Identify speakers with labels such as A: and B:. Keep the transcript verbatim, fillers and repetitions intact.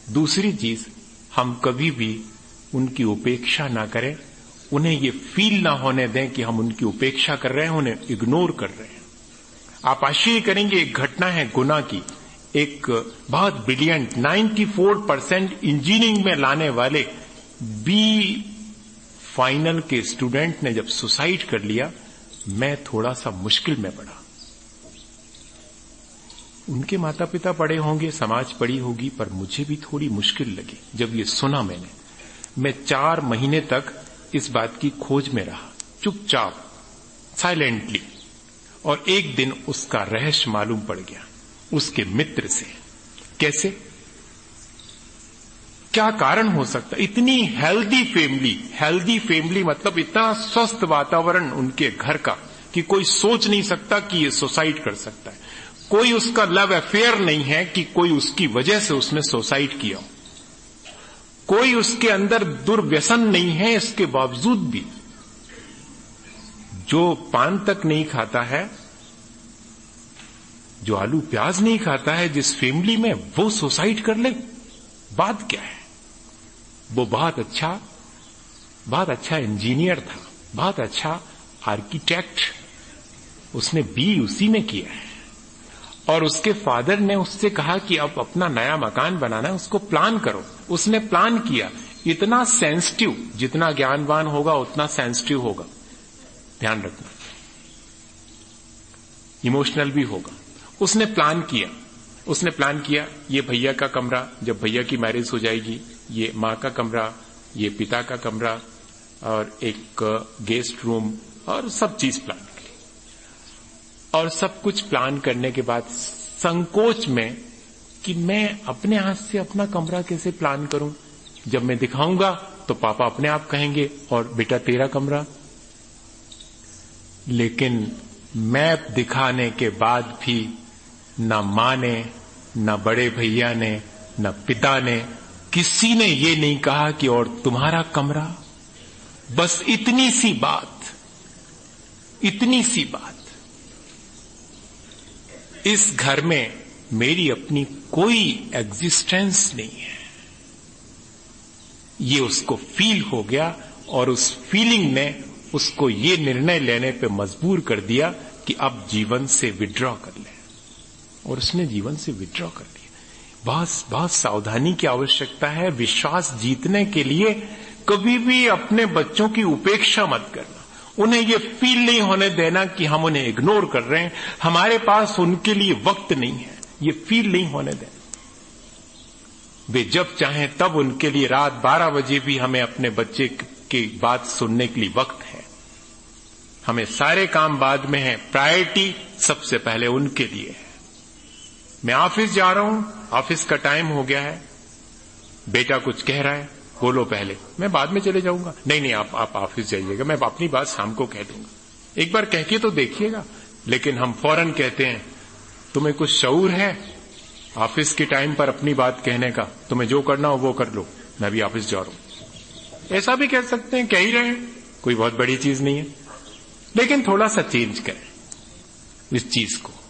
A: दूसरी चीज, हम कभी भी उनकी उपेक्षा ना करें, उन्हें ये फील ना होने दें कि हम उनकी उपेक्षा कर रहे हैं, उन्हें इग्नोर कर रहे हैं। आप आश्चर्य करेंगे, एक घटना है गुना की। एक बहुत ब्रिलियंट चौरानवे परसेंट इंजीनियरिंग में लाने वाले बी फाइनल के स्टूडेंट ने जब सुसाइड कर लिया, मैं थोड़ा सा मुश्किल में पड़ा। उनके माता पिता पढ़े होंगे, समाज पढ़ी होगी, पर मुझे भी थोड़ी मुश्किल लगी जब ये सुना मैंने। मैं चार महीने तक इस बात की खोज में रहा, चुपचाप, साइलेंटली। और एक दिन उसका रहस्य मालूम पड़ गया उसके मित्र से। कैसे, क्या कारण हो सकता? इतनी हेल्दी फैमिली, हेल्दी फैमिली मतलब इतना स्वस्थ वातावरण उनके घर का कि कोई सोच नहीं सकता कि ये सुसाइड कर सकता है। कोई उसका लव अफेयर नहीं है कि कोई उसकी वजह से उसने सुसाइड किया हो। कोई उसके अंदर दुर्व्यसन नहीं है, इसके बावजूद भी जो पान तक नहीं खाता है, जो आलू प्याज नहीं खाता है जिस फैमिली में, वो सुसाइड कर ले। बात क्या है? वो बहुत अच्छा बहुत अच्छा इंजीनियर था, बहुत अच्छा आर्किटेक्ट, उसने बी उसी में किया है। और उसके फादर ने उससे कहा कि अब अपना नया मकान बनाना है, उसको प्लान करो। उसने प्लान किया। इतना सेंसिटिव, जितना ज्ञानवान होगा उतना सेंसिटिव होगा, ध्यान रखना, इमोशनल भी होगा। उसने प्लान किया उसने प्लान किया ये भैया का कमरा, जब भैया की मैरिज हो जाएगी, ये मां का कमरा, ये पिता का कमरा, और एक गेस्ट रूम, और सब चीज प्लान की। और सब कुछ प्लान करने के बाद संकोच में कि मैं अपने हाथ से अपना कमरा कैसे प्लान करूं, जब मैं दिखाऊंगा तो पापा अपने आप कहेंगे और बेटा तेरा कमरा। लेकिन मैप दिखाने के बाद भी न मां ने, न बड़े भैया ने, न पिता ने, किसी ने ये नहीं कहा कि और तुम्हारा कमरा। बस इतनी सी बात, इतनी सी बात। इस घर में मेरी अपनी कोई एग्जिस्टेंस नहीं है, ये उसको फील हो गया। और उस फीलिंग ने उसको ये निर्णय लेने पे मजबूर कर दिया कि अब जीवन से विड्रॉ कर ले। और उसने जीवन से विड्रॉ कर लिया। बहुत बहुत सावधानी की आवश्यकता है। विश्वास जीतने के लिए कभी भी अपने बच्चों की उपेक्षा मत करना। उन्हें ये फील नहीं होने देना कि हम उन्हें इग्नोर कर रहे हैं, हमारे पास उनके लिए वक्त नहीं है, ये फील नहीं होने देना। वे जब चाहें तब उनके लिए, रात बारह बजे भी हमें अपने बच्चे की बात सुनने के लिए वक्त है। हमें सारे काम बाद में है, प्रायोरिटी सबसे पहले उनके लिए है। मैं ऑफिस जा रहा हूं, ऑफिस का टाइम हो गया है, बेटा कुछ कह रहा है, बोलो पहले, मैं बाद में चले जाऊंगा। नहीं नहीं, आप आप ऑफिस जाइएगा, मैं अपनी बात शाम को कह दूंगा। एक बार कह के तो देखिएगा। लेकिन हम फौरन कहते हैं, तुम्हें कुछ शऊर है ऑफिस के टाइम पर अपनी बात कहने का? तुम्हें जो करना हो वो कर लो, मैं भी ऑफिस जा रहा हूं। ऐसा भी कह सकते हैं, कह ही रहे हैं, कोई बहुत बड़ी चीज नहीं है। लेकिन थोड़ा सा चेंज करें इस चीज को।